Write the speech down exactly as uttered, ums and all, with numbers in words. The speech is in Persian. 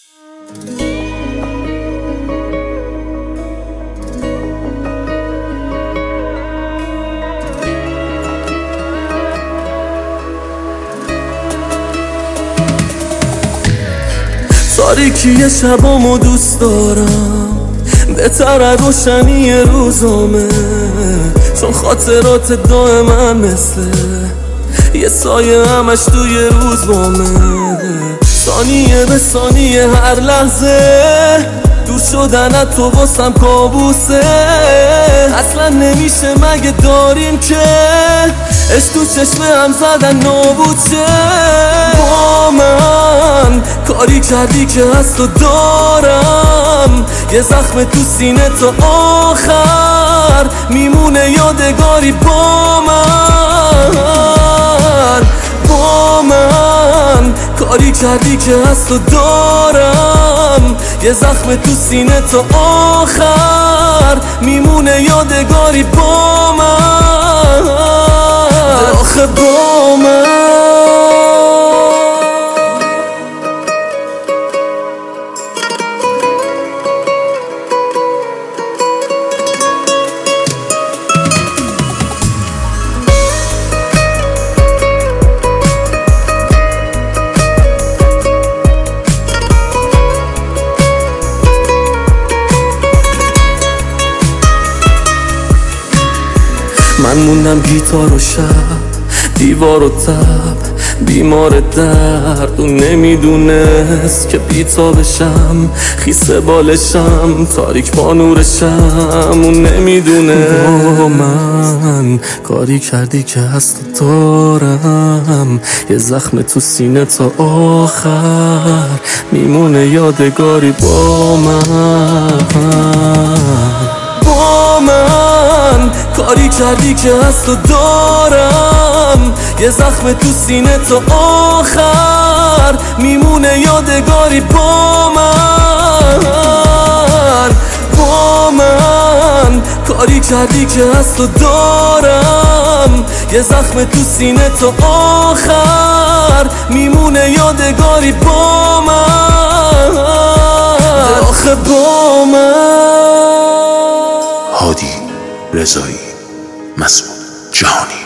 تاریکی شبامو دوست دارم بهتر از روشنی روزامه، چون خاطرات دائمن مثل یه سایه همش توی روزنامه. ثانیه به ثانیه هر لحظه دور شدن تو واسم کابوسه. اصلا نمیشه مگه داریم که عشق تو چشم هم زدن نابود شه. با من کاری کردی که از تو دارم یه زخم تو سینه تا آخر میمونه یادگاری با من. با من کاری کردی که از تو دارم یه زخم تو سینه تا آخر میمونه یادگاری با من. آخه با من من موندم گیتار و شب، دیوار و تب، بیمار درد و نمیدونست که بیتا بشم، خیسه بالشم، تاریک با نورشم و نمیدونه. با من کاری کردی که از تو دارم یه زخم تو سینه تا آخر میمونه یادگاری با من. با من کاری کردی که از تو دارم یه زخم تو سینه تا آخر میمونه یادگاری با من. با من کاری کردی که از تو دارم یه زخم تو سینه تا آخر میمونه یادگاری با من. آخه با من هادی رضایی، مسعود جهانی.